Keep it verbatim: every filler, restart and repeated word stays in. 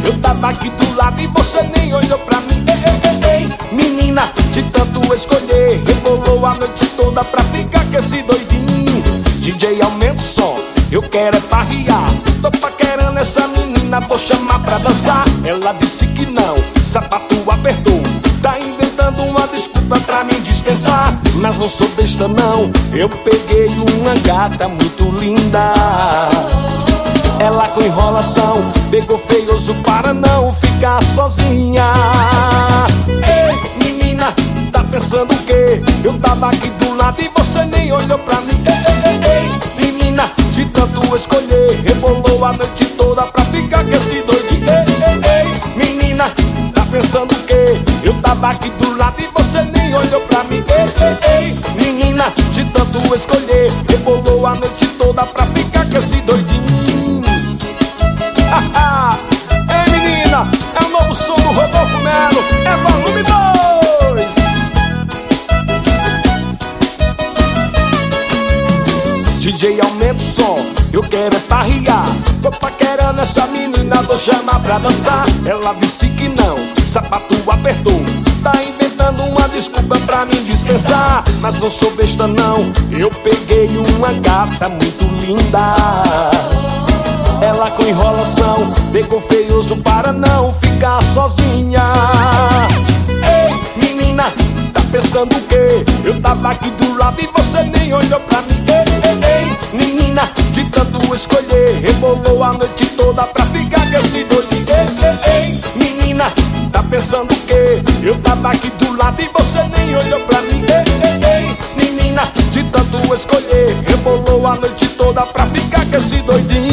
Eu tava aqui do lado e você nem olhou pra mim. Ei, ei, ei, ei, menina, de tanto escolher, rebolou a noite toda pra ficar com esse doidinho. D J, aumenta o som, eu quero é farriar. Tô paquerando essa menina, vou chamar pra dançar. Ela disse que não, sapato apertou. Tá inventando uma desculpa pra me dispensar. Mas não sou besta não, eu peguei uma gata muito linda. Ela com enrolação pegou feioso para não ficar sozinha. Ei, menina, tá pensando o quê? Eu tava aqui do lado e você nem olhou pra mim. Ei, ei, ei, menina, de tanto escolher, rebolou a noite toda pra ficar com esse doidinho. Ei, ei, ei, menina, tá pensando o quê? Eu tava aqui do lado e você nem olhou pra mim. Ei, ei, ei, menina, de tanto escolher, rebolou a noite toda pra ficar com esse doidinho. Ei, menina, é o novo som do Rodolfo Melo, é volume dois. D J, aumenta o som, eu quero é farriar. Tô paquerando essa menina, vou chamar pra dançar. Ela disse que não, sapato apertou. Tá inventando uma desculpa pra me dispensar. Mas não sou besta não, eu peguei uma gata muito linda. Ela com enrolação pegou feioso para não ficar sozinha. Ei, menina, tá pensando o quê? Eu tava aqui do lado e você nem olhou pra mim. Ei, ei, ei, menina, de tanto escolher, rebolou a noite toda pra ficar com esse doidinho. Ei, ei, ei, menina, tá pensando o quê? Eu tava aqui do lado e você nem olhou pra mim. Ei, ei, ei, menina, de tanto escolher, rebolou a noite toda pra ficar com esse doidinho.